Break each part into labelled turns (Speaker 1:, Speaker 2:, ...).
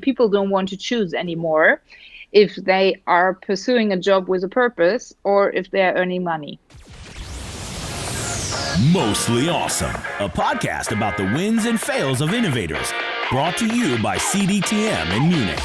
Speaker 1: people don't want to choose anymore if they are pursuing a job with a purpose or if they are earning money.
Speaker 2: Mostly Awesome, a podcast about the wins and fails of innovators, brought to you by CDTM in Munich.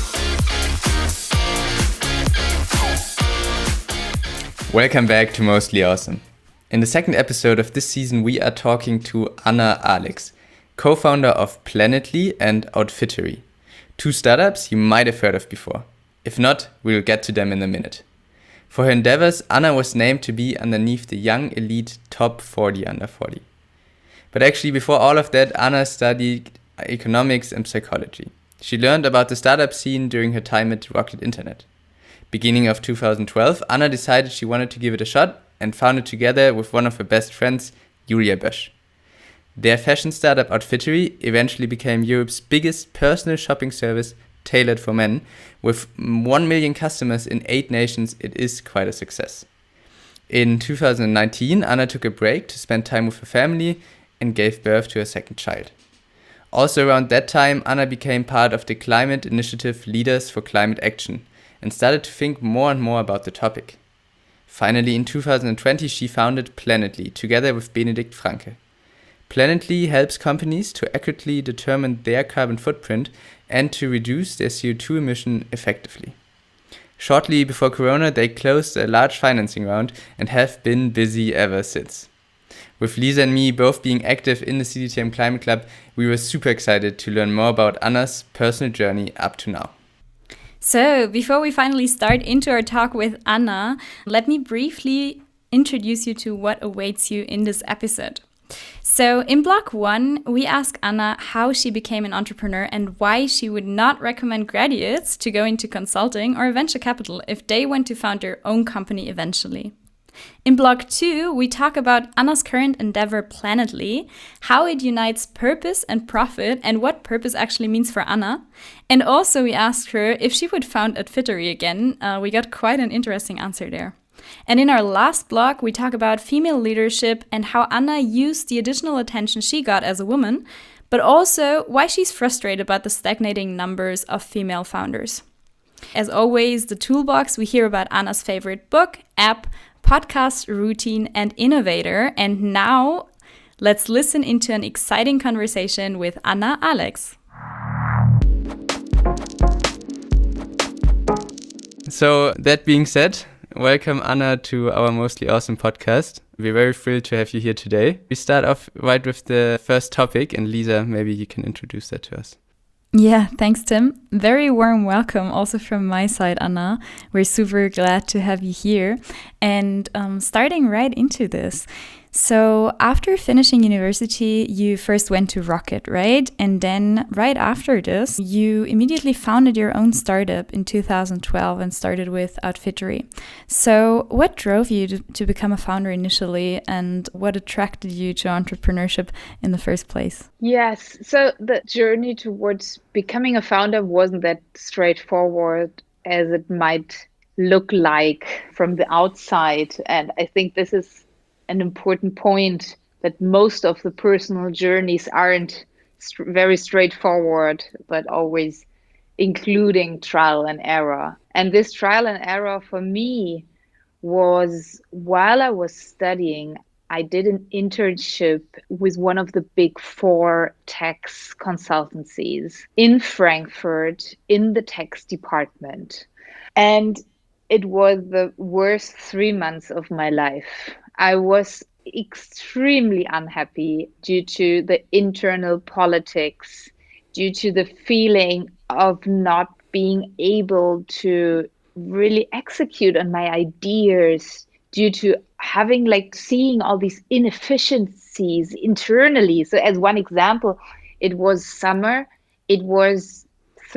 Speaker 3: Welcome back to Mostly Awesome. In the second episode of this season, we are talking to Anna Alex, co-founder of Planetly and Outfittery, two startups you might have heard of before. If not, we'll get to them in a minute. For her endeavors, Anna was named to be underneath the Young Elite Top 40 Under 40. But actually, before all of that, Anna studied economics and psychology. She learned about the startup scene during her time at Rocket Internet. Beginning of 2012, Anna decided she wanted to give it a shot and founded together with one of her best friends, Julia Bösch. Their fashion startup Outfittery eventually became Europe's biggest personal shopping service tailored for men. With 1 million customers in 8 nations, it is quite a success. In 2019, Anna took a break to spend time with her family and gave birth to her second child. Also around that time, Anna became part of the climate initiative Leaders for Climate Action and started to think more and more about the topic. Finally, in 2020, she founded Planetly together with Benedikt Franke. Planetly helps companies to accurately determine their carbon footprint and to reduce their CO2 emission effectively. Shortly before Corona, they closed a large financing round and have been busy ever since. With Lisa and me both being active in the CDTM Climate Club, we were super excited to learn more about Anna's personal journey up to now.
Speaker 4: So, before we finally start into our talk with Anna, let me briefly introduce you to what awaits you in this episode. So in block 1, we ask Anna how she became an entrepreneur and why she would not recommend graduates to go into consulting or venture capital if they want to found their own company eventually. In block 2, we talk about Anna's current endeavor Planetly, how it unites purpose and profit and what purpose actually means for Anna. And also we asked her if she would found Outfittery again. We got quite an interesting answer there. And in our last blog, we talk about female leadership and how Anna used the additional attention she got as a woman, but also why she's frustrated about the stagnating numbers of female founders. As always, the toolbox, we hear about Anna's favorite book, app, podcast, routine, and innovator. And now, let's listen into an exciting conversation with Anna Alex.
Speaker 3: So, that being said, welcome, Anna, to our Mostly Awesome podcast. We're very thrilled to have you here today. We start off right with the first topic, and Lisa, maybe you can introduce that to us.
Speaker 4: Yeah, thanks, Tim. Very warm welcome also from my side, Anna. We're super glad to have you here. And starting right into this. So after finishing university, you first went to Rocket, right? And then right after this, you immediately founded your own startup in 2012 and started with Outfittery. So what drove you to become a founder initially, and what attracted you to entrepreneurship in the first place?
Speaker 1: Yes, so the journey towards becoming a founder wasn't that straightforward as it might look like from the outside. And I think this is an important point, that most of the personal journeys aren't very straightforward, but always including trial and error. And this trial and error for me was while I was studying, I did an internship with one of the big 4 tax consultancies in Frankfurt in the tax department. And it was the worst 3 months of my life. I was extremely unhappy due to the internal politics, due to the feeling of not being able to really execute on my ideas, due to having seeing all these inefficiencies internally. So as one example, it was summer, it was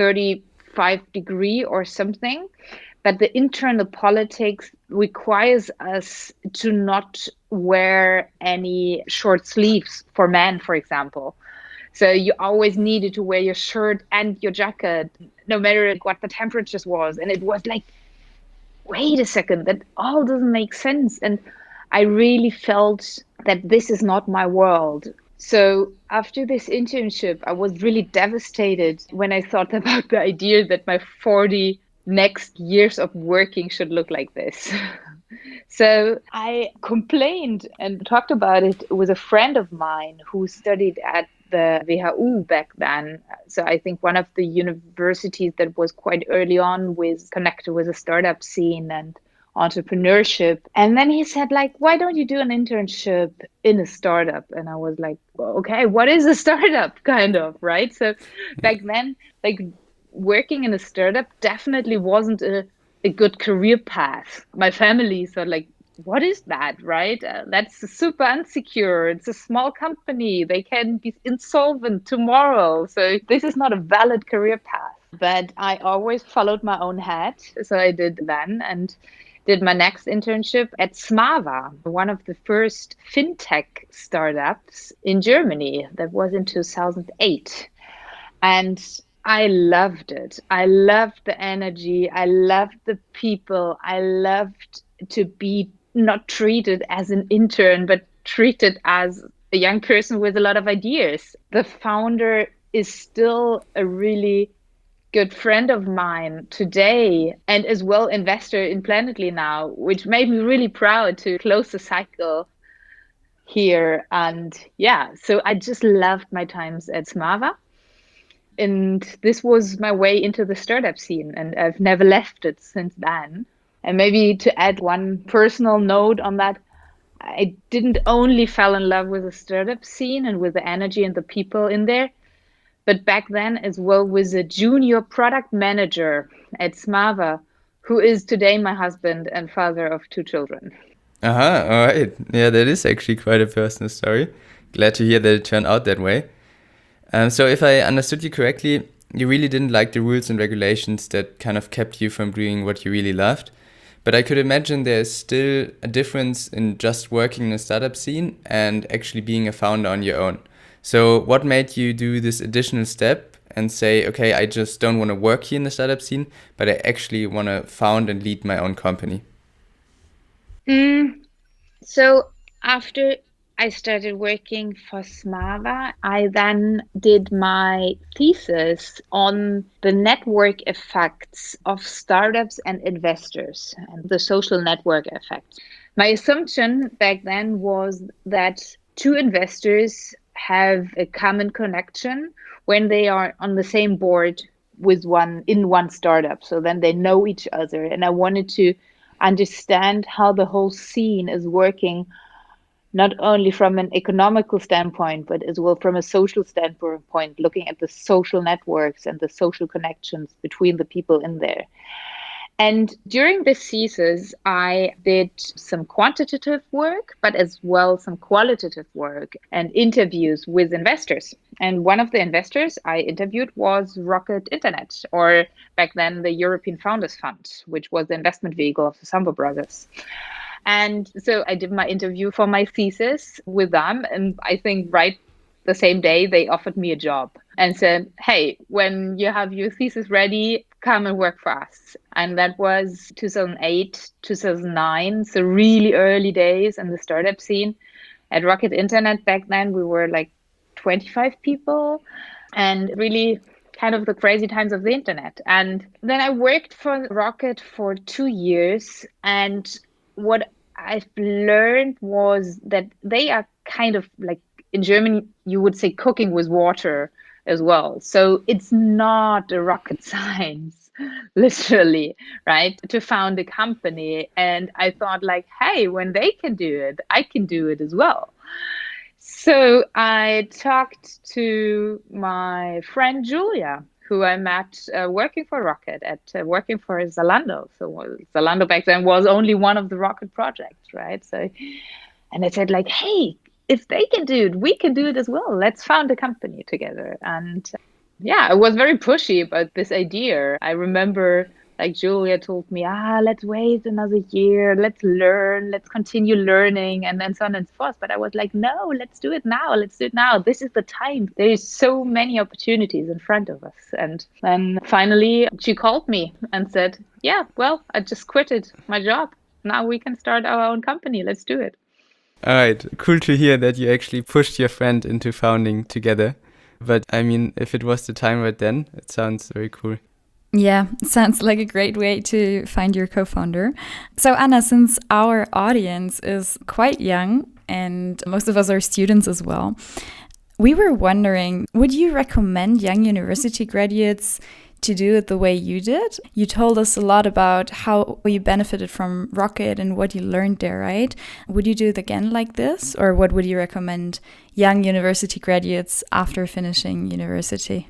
Speaker 1: 35 degrees or something. But the internal politics requires us to not wear any short sleeves for men, for example. So you always needed to wear your shirt and your jacket, no matter what the temperatures was. And it was like, wait a second, that all doesn't make sense. And I really felt that this is not my world. So after this internship, I was really devastated when I thought about the idea that my 40 next years of working should look like this. So I complained and talked about it with a friend of mine who studied at the WHU back then. So I think one of the universities that was quite early on with connected with the startup scene and entrepreneurship. And then he said, like, why don't you do an internship in a startup? And I was like, well, okay, what is a startup kind of, right? So back then, like working in a startup definitely wasn't a good career path. My family thought like, what is that, right? That's super unsecure. It's a small company. They can be insolvent tomorrow. So this is not a valid career path. But I always followed my own head. So I did then and did my next internship at Smava, one of the first fintech startups in Germany. That was in 2008. And I loved it. I loved the energy. I loved the people. I loved to be not treated as an intern, but treated as a young person with a lot of ideas. The founder is still a really good friend of mine today and as well investor in Planetly now, which made me really proud to close the cycle here. And yeah, so I just loved my times at Smava. And this was my way into the startup scene, and I've never left it since then. And maybe to add one personal note on that, I didn't only fall in love with the startup scene and with the energy and the people in there, but back then as well with a junior product manager at Smava, who is today my husband and father of two children.
Speaker 3: Uh-huh, all right. Yeah, that is actually quite a personal story. Glad to hear that it turned out that way. So if I understood you correctly, you really didn't like the rules and regulations that kind of kept you from doing what you really loved. But I could imagine there's still a difference in just working in a startup scene and actually being a founder on your own. So what made you do this additional step and say, okay, I just don't want to work here in the startup scene, but I actually want to found and lead my own company?
Speaker 1: So after I started working for Smava, I then did my thesis on the network effects of startups and investors and the social network effect. My assumption back then was that two investors have a common connection when they are on the same board with one startup. So then they know each other. And I wanted to understand how the whole scene is working, not only from an economical standpoint, but as well from a social standpoint, looking at the social networks and the social connections between the people in there. And during this thesis, I did some quantitative work, but as well some qualitative work and interviews with investors. And one of the investors I interviewed was Rocket Internet, or back then the European Founders Fund, which was the investment vehicle of the Sambo brothers. And so I did my interview for my thesis with them. And I think right the same day they offered me a job and said, hey, when you have your thesis ready, come and work for us. And that was 2008, 2009. So really early days in the startup scene. At Rocket Internet back then, we were like 25 people and really kind of the crazy times of the internet. And then I worked for Rocket for 2 years. And what I've learned was that they are kind of like in Germany, you would say cooking with water as well. So it's not a rocket science, literally, right? To found a company. And I thought like, hey, when they can do it, I can do it as well. So I talked to my friend Julia, who I met working for Rocket working for Zalando. So Zalando back then was only one of the Rocket projects, right? So, and I said like, hey, if they can do it, we can do it as well. Let's found a company together. And yeah, I was very pushy about this idea. I remember like Julia told me, let's wait another year, let's learn, let's continue learning, and then so on and so forth. But I was like, no, let's do it now. Let's do it now. This is the time. There is so many opportunities in front of us. And then finally she called me and said, yeah, well, I just quitted my job. Now we can start our own company. Let's do it.
Speaker 3: All right, cool to hear that you actually pushed your friend into founding together. But I mean, if it was the time right then, it sounds very cool.
Speaker 4: Yeah, sounds like a great way to find your co-founder. So Anna, since our audience is quite young and most of us are students as well, we were wondering, would you recommend young university graduates to do it the way you did? You told us a lot about how you benefited from Rocket and what you learned there, right? Would you do it again like this? Or what would you recommend young university graduates after finishing university?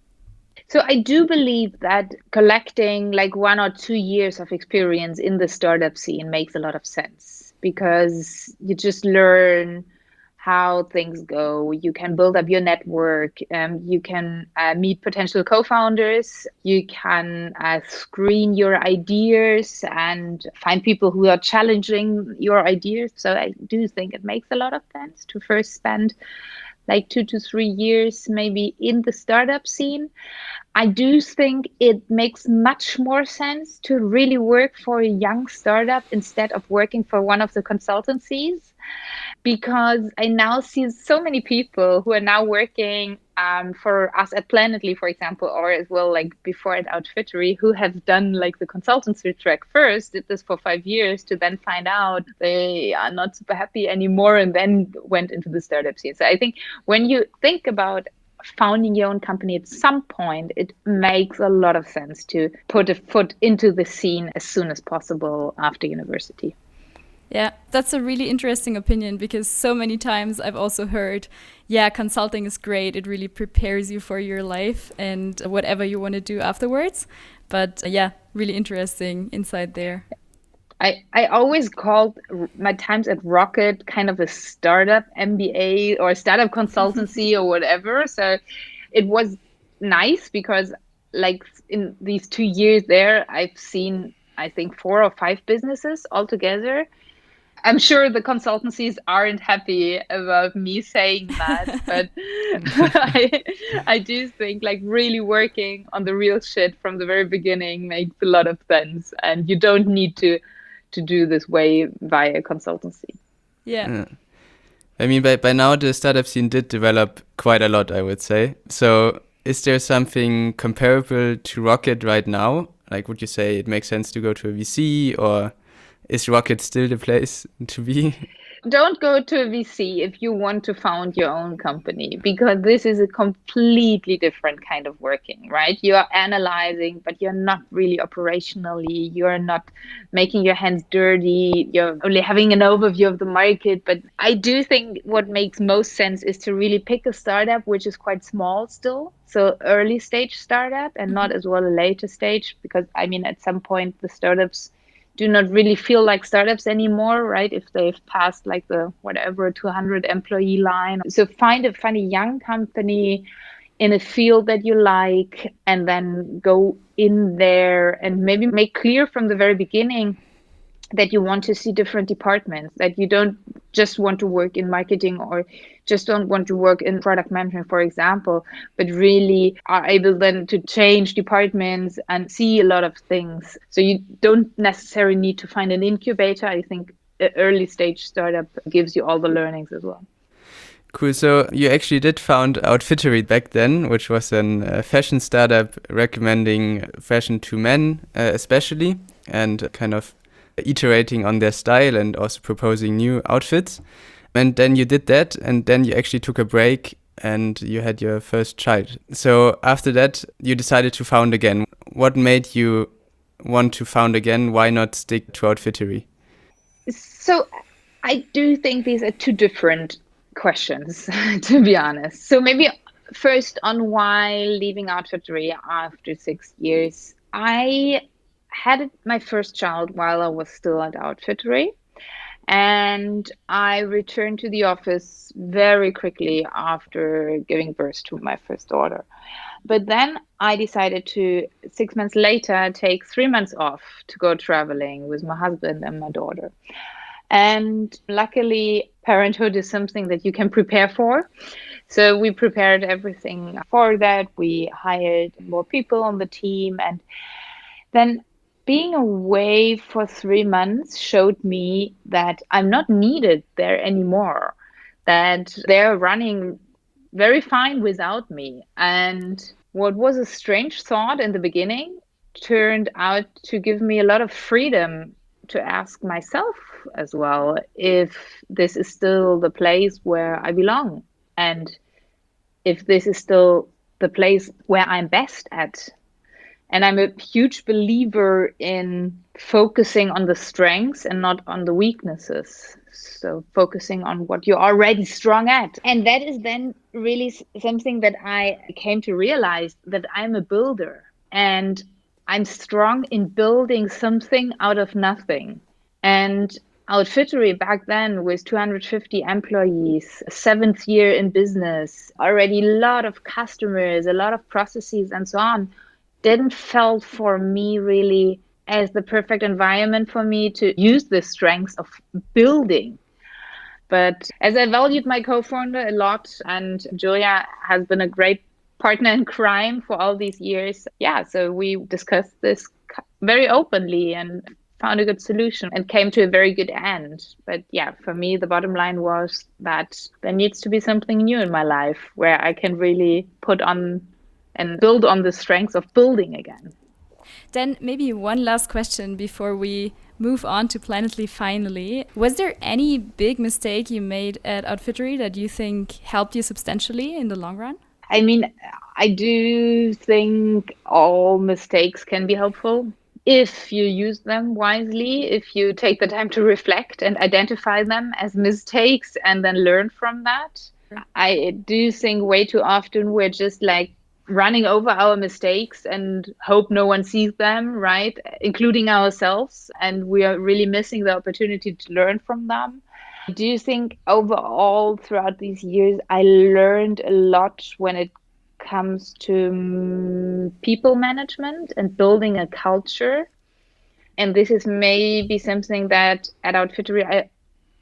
Speaker 1: So I do believe that collecting like 1 or 2 years of experience in the startup scene makes a lot of sense because you just learn how things go. You can build up your network. You can meet potential co-founders. You can screen your ideas and find people who are challenging your ideas. So I do think it makes a lot of sense to first spend like 2 to 3 years maybe in the startup scene. I do think it makes much more sense to really work for a young startup instead of working for one of the consultancies, because I now see so many people who are now working for us at Planetly, for example, or as well like before at Outfittery, who have done like the consultancy track first, did this for 5 years to then find out they are not super happy anymore and then went into the startup scene. So I think when you think about founding your own company at some point, it makes a lot of sense to put a foot into the scene as soon as possible after university.
Speaker 4: Yeah, that's a really interesting opinion because so many times I've also heard, yeah, consulting is great. It really prepares you for your life and whatever you want to do afterwards. But yeah, really interesting insight there.
Speaker 1: I always called my times at Rocket kind of a startup MBA or startup consultancy or whatever. So it was nice because like in these 2 years there, I've seen, I think, 4 or 5 businesses altogether. I'm sure the consultancies aren't happy about me saying that, but I do think like really working on the real shit from the very beginning makes a lot of sense, and you don't need to do this way via consultancy.
Speaker 4: Yeah.
Speaker 3: I mean, by now the startup scene did develop quite a lot, I would say. So is there something comparable to Rocket right now? Like, would you say it makes sense to go to a VC, or is Rocket still the place to be?
Speaker 1: Don't go to a VC if you want to found your own company, because this is a completely different kind of working, right? You are analyzing, but you're not really operationally, you're not making your hands dirty, you're only having an overview of the market. But I do think what makes most sense is to really pick a startup which is quite small still. So early stage startup and not as well a later stage, because I mean, at some point the startups do not really feel like startups anymore, right? If they've passed like the whatever 200 employee line. So find a young company in a field that you like, and then go in there and maybe make clear from the very beginning that you want to see different departments, that you don't just want to work in marketing or just don't want to work in product management, for example, but really are able then to change departments and see a lot of things. So you don't necessarily need to find an incubator. I think an early stage startup gives you all the learnings as well.
Speaker 3: Cool. So you actually did found Outfittery back then, which was a fashion startup recommending fashion to men, especially, and kind of iterating on their style and also proposing new outfits. And then you did that, and then you actually took a break and you had your first child. So after that, you decided to found again. What made you want to found again? Why not stick to Outfittery?
Speaker 1: So I do think these are two different questions, to be honest. So maybe first on why leaving Outfittery after 6 years. I had my first child while I was still at Outfittery, and I returned to the office very quickly after giving birth to my first daughter. But then I decided to, 6 months later, take 3 months off to go traveling with my husband and my daughter. And luckily, parenthood is something that you can prepare for. So we prepared everything for that. We hired more people on the team, and then being away for 3 months showed me that I'm not needed there anymore, that they're running very fine without me. And what was a strange thought in the beginning turned out to give me a lot of freedom to ask myself as well if this is still the place where I belong, and if this is still the place where I'm best at. And I'm a huge believer in focusing on the strengths and not on the weaknesses. So focusing on what you're already strong at. And that is then really something that I came to realize, that I'm a builder and I'm strong in building something out of nothing. And Outfittery back then with 250 employees, seventh year in business, already a lot of customers, a lot of processes and so on, didn't felt for me really as the perfect environment for me to use the strengths of building. But as I valued my co-founder a lot, and Julia has been a great partner in crime for all these years, yeah, so we discussed this very openly and found a good solution and came to a very good end. But yeah, for me, the bottom line was that there needs to be something new in my life where I can really put on and build on the strengths of building again.
Speaker 4: Then maybe one last question before we move on to Planetly finally. Was there any big mistake you made at Outfittery that you think helped you substantially in the long run?
Speaker 1: I mean, I do think all mistakes can be helpful if you use them wisely, if you take the time to reflect and identify them as mistakes and then learn from that. I do think way too often we're just like running over our mistakes and hope no one sees them, right? Including ourselves. And we are really missing the opportunity to learn from them. I do think overall throughout these years, I learned a lot when it comes to people management and building a culture. And this is maybe something that at Outfittery I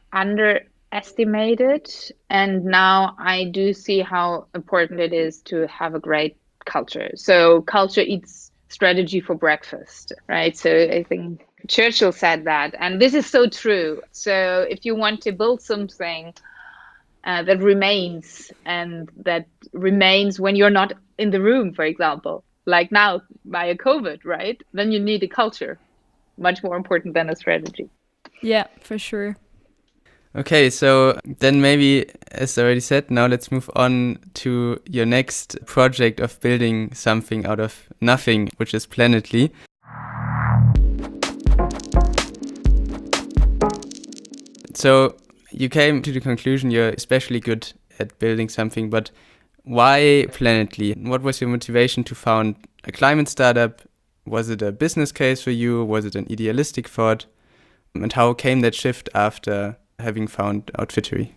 Speaker 1: underestimated. And now I do see how important it is to have a great culture. So culture eats strategy for breakfast, right? So I think Churchill said that, and this is so true. So if you want to build something that remains, and that remains when you're not in the room, for example, like now via COVID, right? Then you need a culture, much more important than a strategy.
Speaker 4: Yeah, for sure.
Speaker 3: Okay, so then maybe, as already said, now let's move on to your next project of building something out of nothing, which is Planetly. So you came to the conclusion you're especially good at building something, but why Planetly? What was your motivation to found a climate startup? Was it a business case for you? Was it an idealistic thought? And how came that shift after having found Outfittery?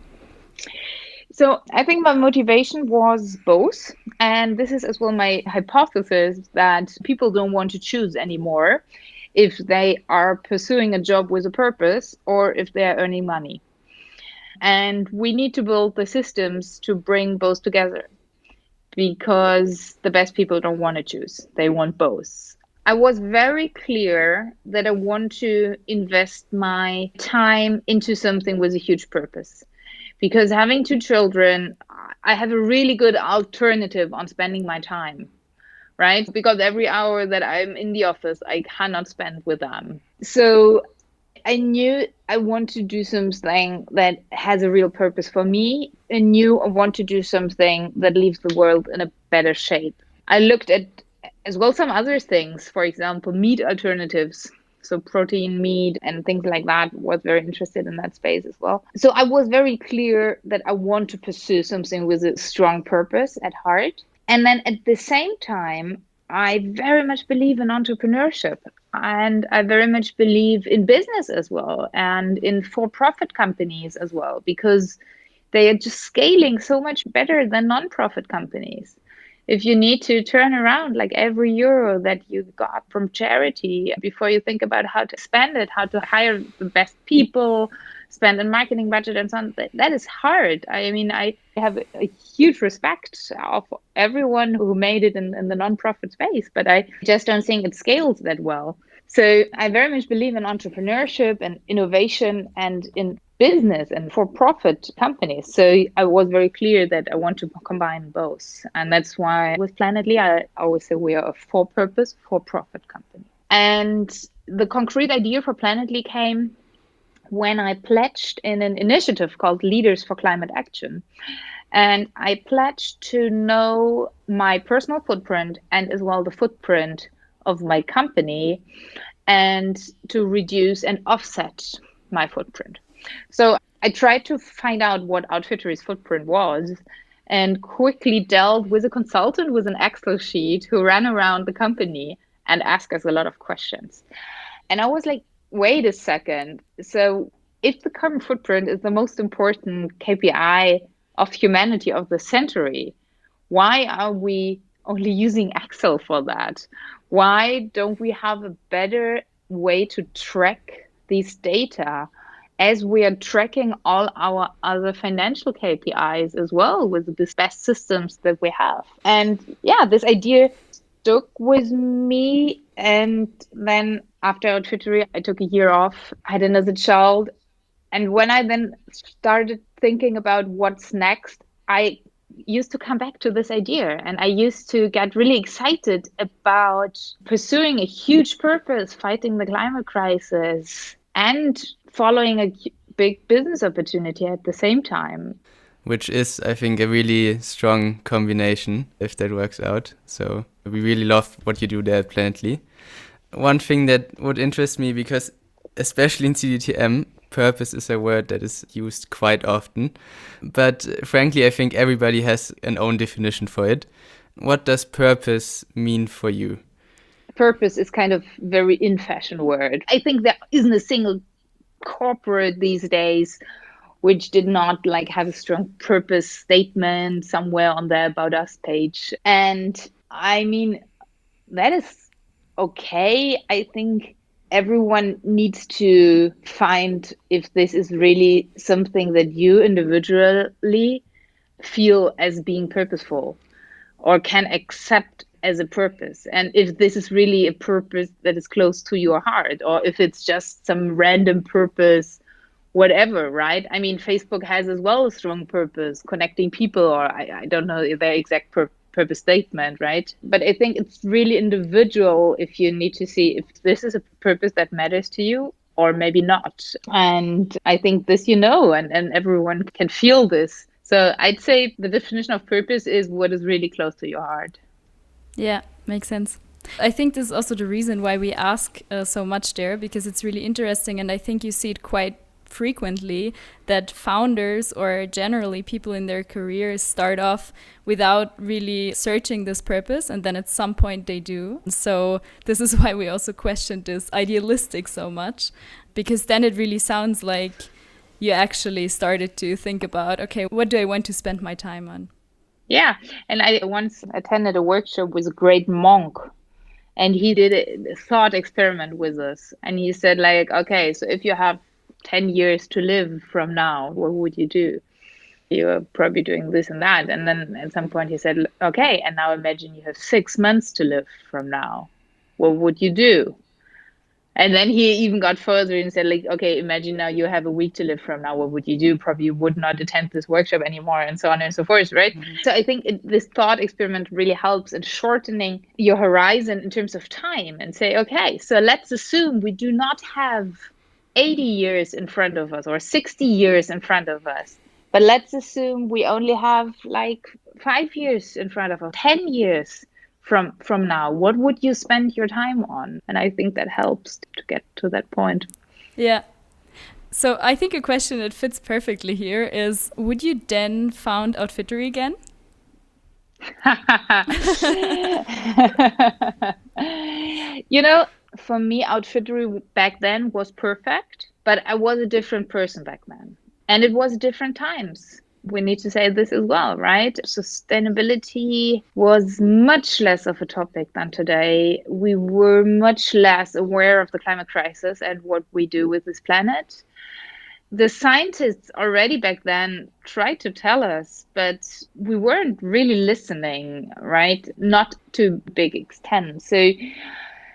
Speaker 1: So I think my motivation was both. And this is as well my hypothesis, that people don't want to choose anymore if they are pursuing a job with a purpose or if they are earning money. And we need to build the systems to bring both together, because the best people don't want to choose. They want both. I was very clear that I want to invest my time into something with a huge purpose. Because having two children, I have a really good alternative on spending my time, right? Because every hour that I'm in the office, I cannot spend with them. So I knew I want to do something that has a real purpose for me. I knew I want to do something that leaves the world in a better shape. I looked at as well some other things, for example, meat alternatives. So protein, meat, and things like that. Was very interested in that space as well. So I was very clear that I want to pursue something with a strong purpose at heart. And then at the same time, I very much believe in entrepreneurship, and I very much believe in business as well, and in for-profit companies as well, because they are just scaling so much better than non-profit companies. If you need to turn around like every euro that you got from charity before you think about how to spend it, how to hire the best people, spend a marketing budget and so on, that is hard. I mean, I have a huge respect of everyone who made it in the nonprofit space, but I just don't think it scales that well. So I very much believe in entrepreneurship and innovation and in business and for-profit companies. So I was very clear that I want to combine both. And that's why with Planetly, I always say we are a for-purpose, for-profit company. And the concrete idea for Planetly came when I pledged in an initiative called Leaders for Climate Action. And I pledged to know my personal footprint and as well the footprint of my company and to reduce and offset my footprint. So I tried to find out what Outfittery's footprint was and quickly dealt with a consultant with an Excel sheet who ran around the company and asked us a lot of questions. And I was like, wait a second. So if the carbon footprint is the most important KPI of humanity of the century, why are we only using Excel for that? Why don't we have a better way to track these data as we are tracking all our other financial KPIs as well with the best systems that we have? And yeah, this idea stuck with me. And then after Outfittery, I took a year off. I had another child. And when I then started thinking about what's next, I used to come back to this idea and I used to get really excited about pursuing a huge purpose, fighting the climate crisis, and following a big business opportunity at the same time.
Speaker 3: Which is, I think, a really strong combination if that works out. So we really love what you do there at Planetly. One thing that would interest me, because especially in CDTM, purpose is a word that is used quite often. But frankly, I think everybody has an own definition for it. What does purpose mean for you?
Speaker 1: Purpose is kind of very in fashion word. I think there isn't a single corporate these days which did not like have a strong purpose statement somewhere on the About Us page. And I mean, that is okay. I think everyone needs to find if this is really something that you individually feel as being purposeful or can accept as a purpose. And if this is really a purpose that is close to your heart, or if it's just some random purpose, whatever, right? I mean, Facebook has as well a strong purpose, connecting people, or I don't know their exact purpose statement, right? But I think it's really individual if you need to see if this is a purpose that matters to you or maybe not. And I think this, and everyone can feel this. So I'd say the definition of purpose is what is really close to your heart.
Speaker 4: Yeah, makes sense. I think this is also the reason why we ask so much there, because it's really interesting. And I think you see it quite frequently that founders or generally people in their careers start off without really searching this purpose, and then at some point they do. So this is why we also questioned this idealistic so much, because then it really sounds like you actually started to think about, okay, what do I want to spend my time on?
Speaker 1: Yeah, and I once attended a workshop with a great monk, and he did a thought experiment with us, and he said like, okay, so if you have 10 years to live from now, what would you do? You're probably doing this and that. And then at some point he said, okay, and now imagine you have 6 months to live from now. What would you do? And then he even got further and said, like, okay, imagine now you have a week to live from now. What would you do? Probably you would not attend this workshop anymore, and so on and so forth, right? Mm-hmm. So I think this thought experiment really helps in shortening your horizon in terms of time and say, okay, so let's assume we do not have 80 years in front of us or 60 years in front of us. But let's assume we only have like 5 years in front of us, 10 years from now. What would you spend your time on? And I think that helps to get to that point.
Speaker 4: Yeah. So I think a question that fits perfectly here is, would you then found Outfittery again? For me, Outfittery back then was perfect, but I was a different person back then. And it was different times. We need to say this as well, right? Sustainability was much less of a topic than today. We were much less aware of the climate crisis and what we do with this planet. The scientists already back then tried to tell us, but we weren't really listening, right? Not to a big extent. So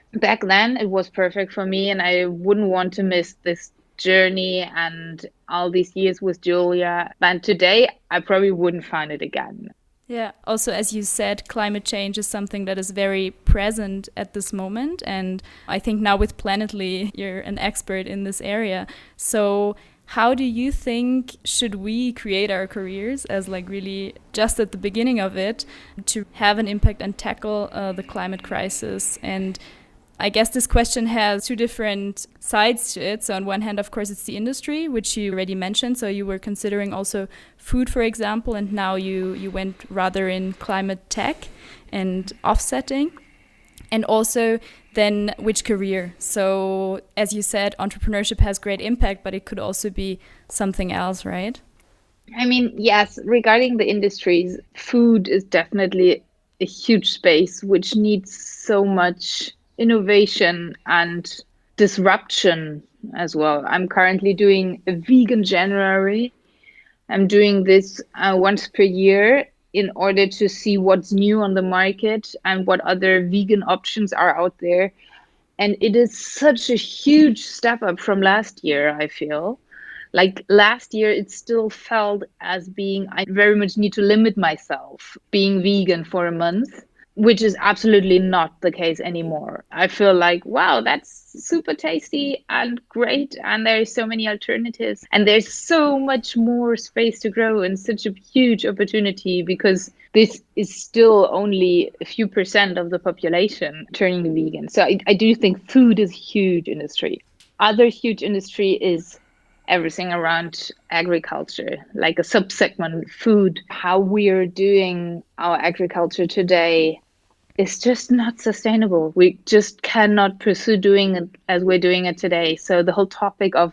Speaker 1: Back then, it was perfect for me, and I wouldn't want to miss this journey and all these years with Julia. And today, I probably wouldn't find it again.
Speaker 4: Yeah. Also, as you said, climate change is something that is very present at this moment. And I think now with Planetly, you're an expert in this area. So how do you think should we create our careers as like really just at the beginning of it to have an impact and tackle the climate crisis? And I guess this question has two different sides to it. So on one hand, of course, it's the industry, which you already mentioned. So you were considering also food, for example, and now you went rather in climate tech and offsetting. And also then which career? So as you said, entrepreneurship has great impact, but it could also be something else, right?
Speaker 1: I mean, yes, regarding the industries, food is definitely a huge space which needs so much innovation and disruption as well. I'm currently doing a vegan January. I'm doing this once per year in order to see what's new on the market and what other vegan options are out there. And it is such a huge step up from last year, I feel. Like last year, it still felt as being, I very much need to limit myself being vegan for a month, which is absolutely not the case anymore. I feel like, wow, that's super tasty and great. And there's so many alternatives. And there's so much more space to grow and such a huge opportunity because this is still only a few percent of the population turning vegan. So I do think food is a huge industry. Other huge industry is everything around agriculture, like a subsegment food. How we're doing our agriculture today is just not sustainable. We just cannot pursue doing it as we're doing it today. So the whole topic of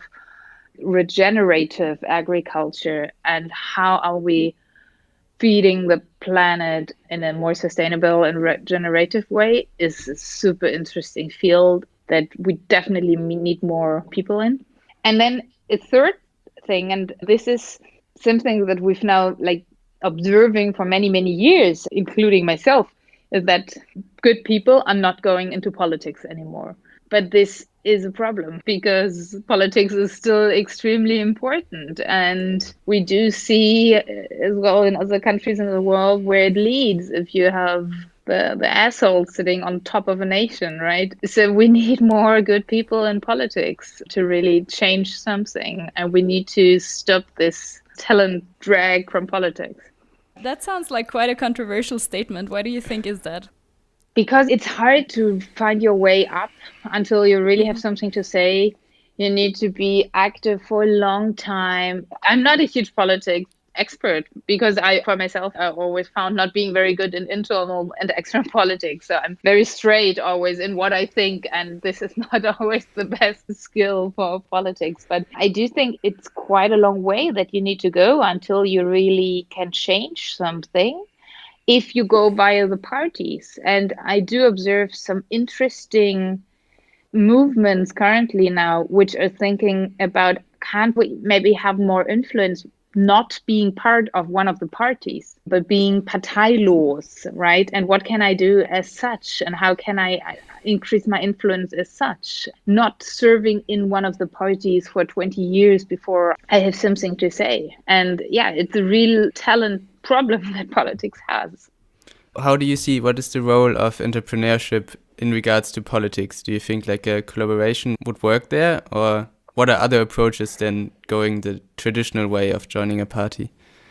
Speaker 1: regenerative agriculture and how are we feeding the planet in a more sustainable and regenerative way is a super interesting field that we definitely need more people in. And then a third thing, and this is something that we've now like observing for many, many years, including myself, is that good people are not going into politics anymore. But this is a problem because politics is still extremely important. And we do see as well in other countries in the world where it leads if you have the asshole sitting on top of a nation, right? So we need more good people in politics to really change something. And we need to stop this talent drag from politics.
Speaker 4: That sounds like quite a controversial statement. Why do you think is that?
Speaker 1: Because it's hard to find your way up until you really have something to say. You need to be active for a long time. I'm not a huge politics expert because for myself, I always found not being very good in internal and external politics. So I'm very straight always in what I think. And this is not always the best skill for politics. But I do think it's quite a long way that you need to go until you really can change something if you go via the parties. And I do observe some interesting movements currently now, which are thinking about can't we maybe have more influence not being part of one of the parties, but being parteilos, right? And what can I do as such? And how can I increase my influence as such? Not serving in one of the parties for 20 years before I have something to say. And yeah, it's a real talent problem that politics has.
Speaker 3: How do you see what is the role of entrepreneurship in regards to politics? Do you think like a collaboration would work there, or what are other approaches than going the traditional way of joining a party?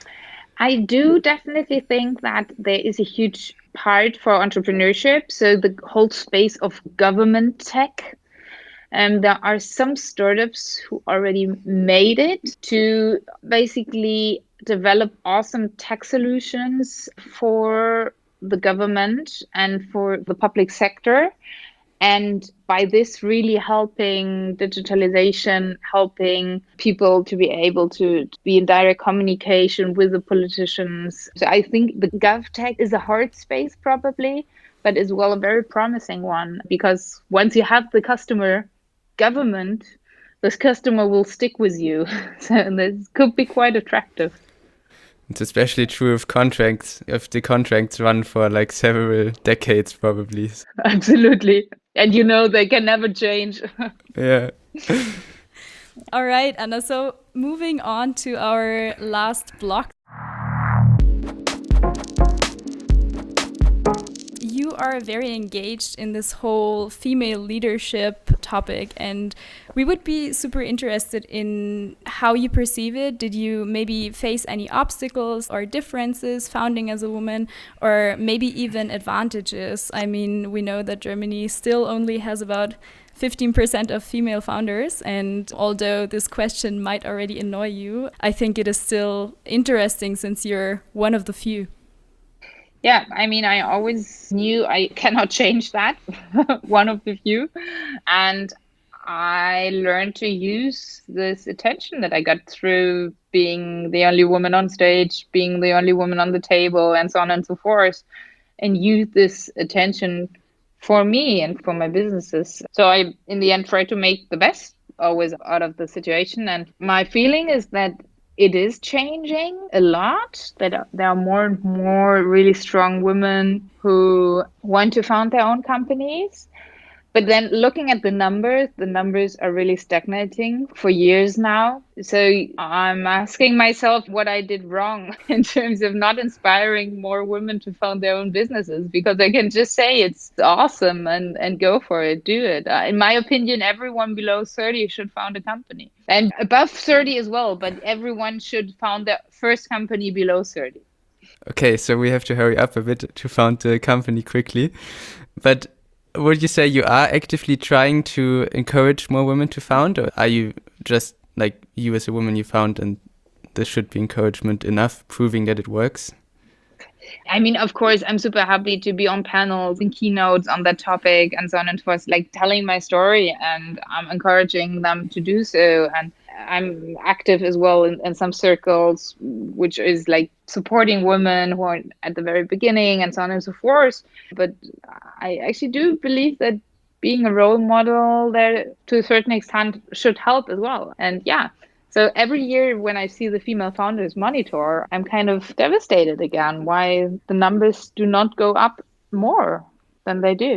Speaker 1: I do definitely think that there is a huge part for entrepreneurship. So the whole space of government tech. There are some startups who already made it to basically develop awesome tech solutions for the government and for the public sector. And by this, really helping digitalization, helping people to be able to be in direct communication with the politicians. So I think the GovTech is a hard space probably, but as well a very promising one, because once you have the customer government, this customer will stick with you. So this could be quite attractive.
Speaker 3: It's especially true of contracts, if the contracts run for like several decades probably.
Speaker 1: Absolutely. And they can never change.
Speaker 3: Yeah.
Speaker 4: All right, Anna. So moving on to our last block. You are very engaged in this whole female leadership topic, and we would be super interested in how you perceive it. Did you maybe face any obstacles or differences founding as a woman, or maybe even advantages? I mean, we know that Germany still only has about 15% of female founders, and although this question might already annoy you, I think it is still interesting since you're one of the few.
Speaker 1: Yeah, I mean, I always knew I cannot change that, one of the few. And I learned to use this attention that I got through being the only woman on stage, being the only woman on the table, and so on and so forth, and use this attention for me and for my businesses. So I, in the end, try to make the best always out of the situation. And my feeling is that it is changing a lot, that there are more and more really strong women who want to found their own companies. But then looking at the numbers are really stagnating for years now. So I'm asking myself what I did wrong in terms of not inspiring more women to found their own businesses, because I can just say it's awesome and go for it, do it. In my opinion, everyone below 30 should found a company, and above 30 as well, but everyone should found their first company below 30.
Speaker 3: Okay, so we have to hurry up a bit to found the company quickly. But would you say you are actively trying to encourage more women to found, or are you just like you as a woman you found and this should be encouragement enough, proving that it works?
Speaker 1: I mean, of course, I'm super happy to be on panels and keynotes on that topic and so on and so forth, like telling my story, and I'm encouraging them to do so. And I'm active as well in some circles, which is like supporting women who are at the very beginning and so on and so forth. But I actually do believe that being a role model there to a certain extent should help as well. And yeah, so every year when I see the Female Founders Monitor, I'm kind of devastated again why the numbers do not go up more than they do.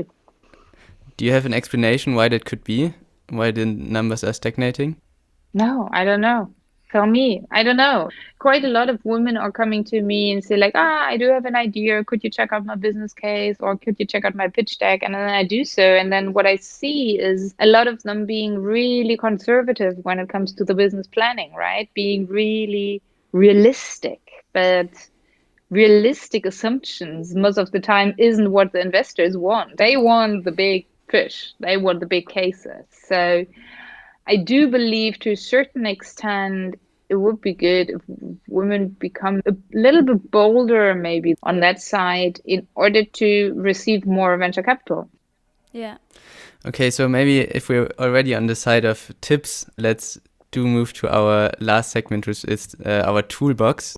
Speaker 3: Do you have an explanation why that could be? Why the numbers are stagnating?
Speaker 1: No, I don't know. Tell me. I don't know. Quite a lot of women are coming to me and say like, I do have an idea. Could you check out my business case, or could you check out my pitch deck? And then I do so. And then what I see is a lot of them being really conservative when it comes to the business planning, right? Being really realistic. But realistic assumptions most of the time isn't what the investors want. They want the big fish. They want the big cases. So I do believe to a certain extent it would be good if women become a little bit bolder maybe on that side in order to receive more venture capital.
Speaker 4: Yeah.
Speaker 3: Okay, so maybe if we're already on the side of tips, let's move to our last segment, which is our toolbox.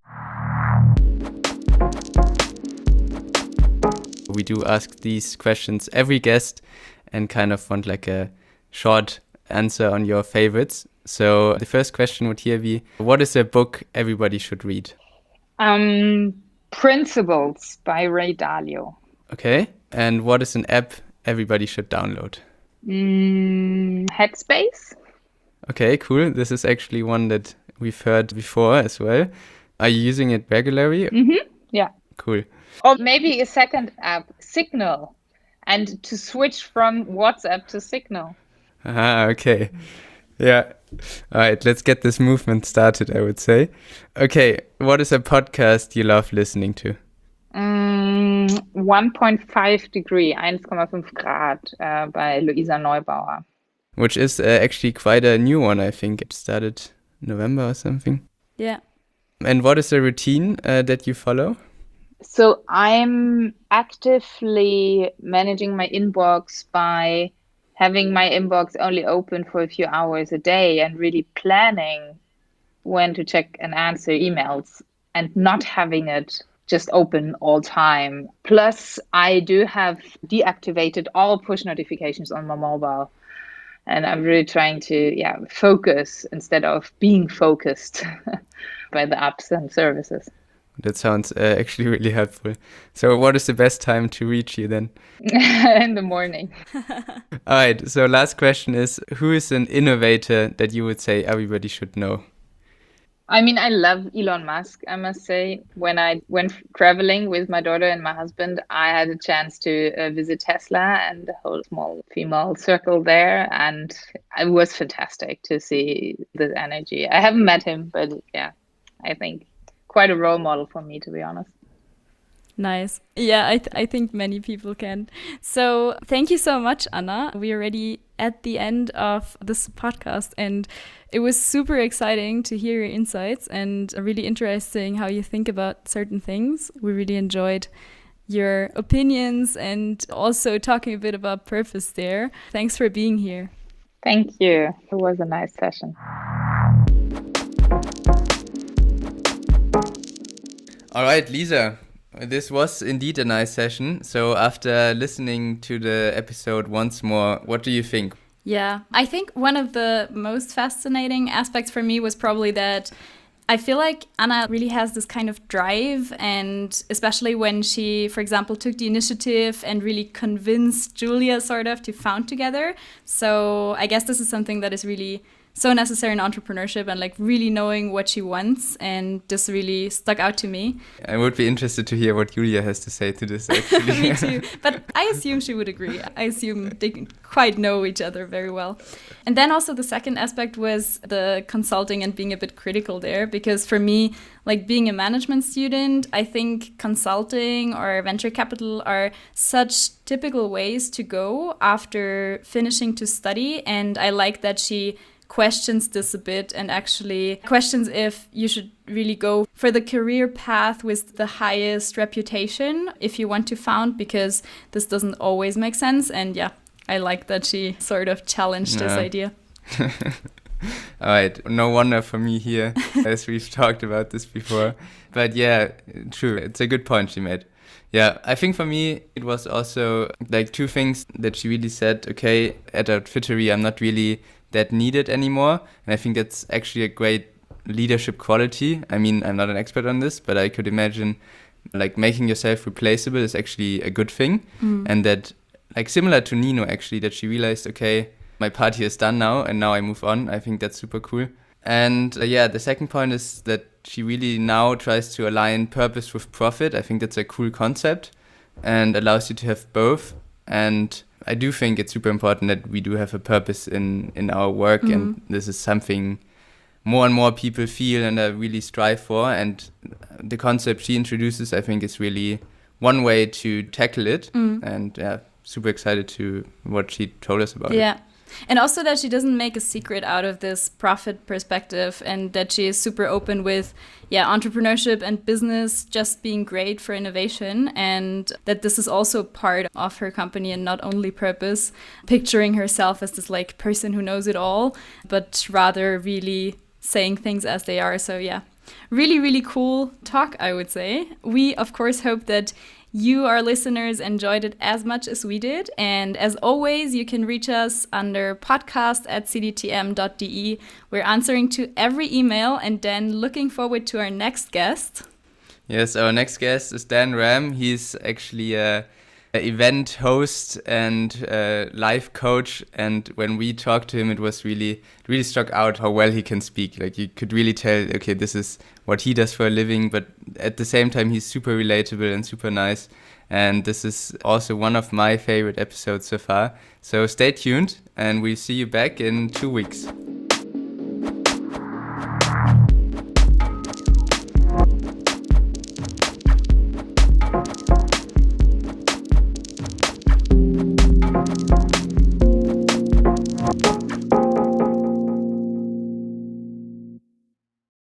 Speaker 3: We do ask these questions every guest and kind of want like a short answer on your favorites. So the first question would here be, what is a book everybody should read?
Speaker 1: Principles by Ray Dalio.
Speaker 3: Okay. And what is an app everybody should download?
Speaker 1: Headspace.
Speaker 3: Okay, cool. This is actually one that we've heard before as well. Are you using it regularly?
Speaker 1: Yeah.
Speaker 3: Cool.
Speaker 1: Or maybe a second app, Signal, and to switch from WhatsApp to Signal.
Speaker 3: Okay. Yeah. All right, let's get this movement started, I would say. Okay, what is a podcast you love listening to?
Speaker 1: 1.5 degree, 1,5 Grad by Luisa Neubauer.
Speaker 3: Which is actually quite a new one, I think. It started November or something.
Speaker 4: Yeah.
Speaker 3: And what is a routine that you follow?
Speaker 1: So I'm actively managing my inbox by having my inbox only open for a few hours a day and really planning when to check and answer emails and not having it just open all time. Plus, I do have deactivated all push notifications on my mobile. And I'm really trying to focus instead of being focused by the apps and services.
Speaker 3: That sounds actually really helpful. So what is the best time to reach you then?
Speaker 1: In the morning.
Speaker 3: All right, so last question is, who is an innovator that you would say everybody should know?
Speaker 1: I mean, I love Elon Musk, I must say. When I went traveling with my daughter and my husband, I had a chance to visit Tesla and the whole small female circle there. And it was fantastic to see this energy. I haven't met him, but yeah, I think quite a role model for me, to be honest.
Speaker 4: Nice. Yeah, I think many people can. So thank you so much, Anna. We're already at the end of this podcast, and it was super exciting to hear your insights and really interesting how you think about certain things. We really enjoyed your opinions and also talking a bit about purpose there. Thanks for being here.
Speaker 1: Thank you. It was a nice session.
Speaker 3: All right, Lisa. This was indeed a nice session. So after listening to the episode once more, what do you think?
Speaker 4: Yeah, I think one of the most fascinating aspects for me was probably that I feel like Anna really has this kind of drive, and especially when she, for example, took the initiative and really convinced Julia sort of to found together. So I guess this is something that is really so necessary in entrepreneurship, and like really knowing what she wants, and this really stuck out to me.
Speaker 3: I would be interested to hear what Julia has to say to this, actually.
Speaker 4: Me too, but I assume she would agree. I assume they quite know each other very well. And then also the second aspect was the consulting and being a bit critical there, because for me, like being a management student, I think consulting or venture capital are such typical ways to go after finishing to study, and I like that she questions this a bit and actually questions if you should really go for the career path with the highest reputation if you want to found, because this doesn't always make sense. And yeah, I like that she sort of challenged this idea.
Speaker 3: All right, no wonder for me here, as we've talked about this before. But yeah, true, it's a good point she made. Yeah, I think for me, it was also like two things that she really said, okay, at Outfittery, I'm not really that needed anymore. And I think that's actually a great leadership quality. I mean, I'm not an expert on this, but I could imagine like making yourself replaceable is actually a good thing. And that, like similar to Nino actually, that she realized, okay, my party is done now and now I move on. I think that's super cool. And yeah, the second point is that she really now tries to align purpose with profit. I think that's a cool concept and allows you to have both. And I do think it's super important that we do have a purpose in our work, and this is something more and more people feel and really strive for. And the concept she introduces, I think, is really one way to tackle it. And yeah, super excited to what she told us about it.
Speaker 4: Yeah. And also that she doesn't make a secret out of this profit perspective, and that she is super open with, entrepreneurship and business just being great for innovation, and that this is also part of her company and not only purpose, picturing herself as this like person who knows it all, but rather really saying things as they are. So yeah, really, really cool talk, I would say. We, of course, hope that you, our listeners, enjoyed it as much as we did. And as always, you can reach us under podcast@cdtm.de. We're answering to every email, and then looking forward to our next guest.
Speaker 3: Yes, our next guest is Dan Ram. He's actually an event host and life coach. And when we talked to him, it was really struck out how well he can speak. Like you could really tell, okay, this is what he does for a living, but at the same time, he's super relatable and super nice. And this is also one of my favorite episodes so far. So stay tuned, and we'll see you back in 2 weeks.